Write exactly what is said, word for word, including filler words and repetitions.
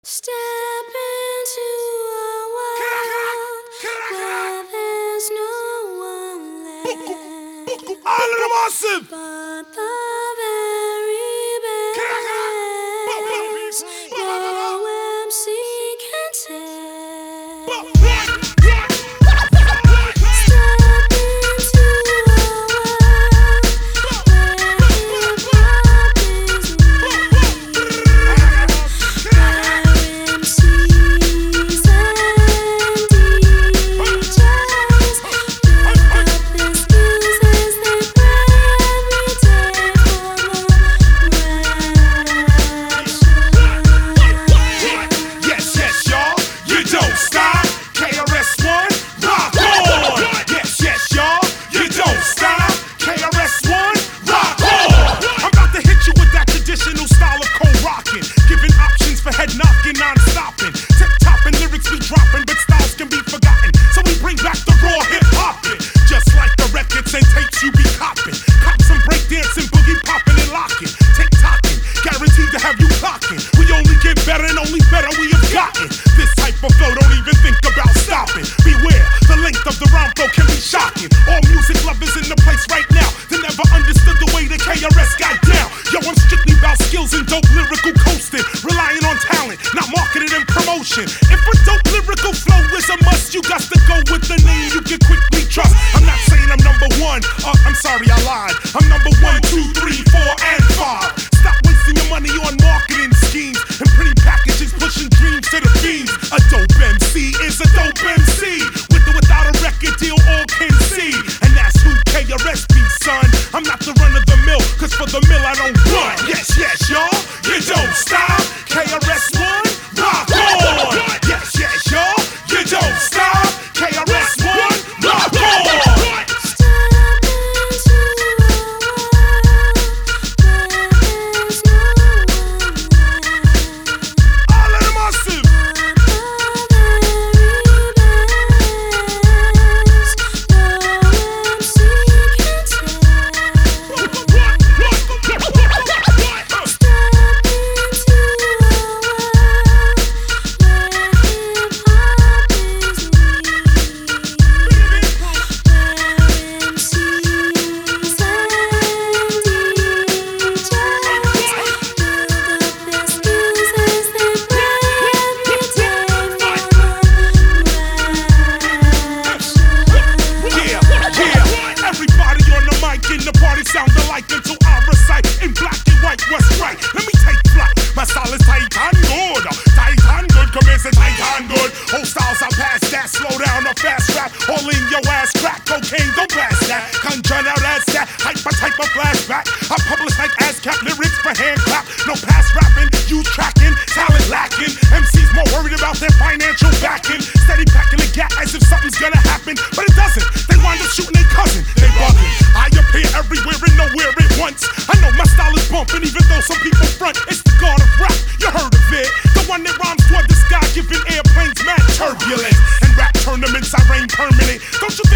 Step into a world where there's no one left All of them awesome. but the very best. No M C can tell. Step into a world where hip-hop is new. M Cs and D Js pick up the skills as they play every day for the Yes, yes, y'all, you don't stop. K R S One, rock on. Yes, yes, y'all, you don't stop. K R S One, rock on. I'm about to hit you with that traditional style of cold rocking, giving options for head knocking, non-stopping. Tip-topping lyrics we dropping, but styles can be forgotten. So we bring back the raw hip-hopping, just like the records and tapes you be copping. Cop some breakdancing, boogie popping and locking, tick-tocking, guaranteed to have you clocking. We only get better and only better we have gotten. This type of flow, don't even think about stopping. Beware, the length of the rhyme flow can be shocking. All music lovers in the place right now, they never understood the way the K R S got down. Yo, I'm strictly about skills and dope lyrical coasting, relying on talent, not marketing and promotion. If a dope lyrical flow is a must, you got to go with the name you can quickly trust. I'm not saying I'm number one, uh, I'm sorry I lied. I'm number one, two, three, four, and five. Stop wasting your money on marketing schemes and pretty packages pushing dreams to the beams. A dope M C is a dope M C, with or without a record deal, all can see. And that's who K R S be, son. I'm not the run of the mill, cause for the mill I don't run. Yes, yes, y'all, you don't stop. K R S One, rock on. Yes, yes, y'all, you don't stop. K R S One, rock on. Step into a world where there's no one left All of them awesome. but the very best. No M C can tell. Step into a world where sound alike until I recite in black and white what's right. Let me take flight. My style is tight and good. Tight and good, commence tight and good. Whole styles I pass that. Slow down or fast rap. All in your ass crack. Cocaine, don't blast that. Conjure out as that. Hyper type of flashback. I publish like ASCAP lyrics for hand clap. No pass rapping, you tracking. Talent lacking. M Cs more worried about their financial backing. Steady packing the gap as if something's gonna happen. But it doesn't. They wind up shooting their cousin. They bugging. I appear everywhere and nowhere at once. I know my style is bumping, even though some people front. It's the god of rap, you heard of it. The one that rhymes toward the sky, giving airplanes mad turbulence. And rap tournaments, I reign permanent. Don't you think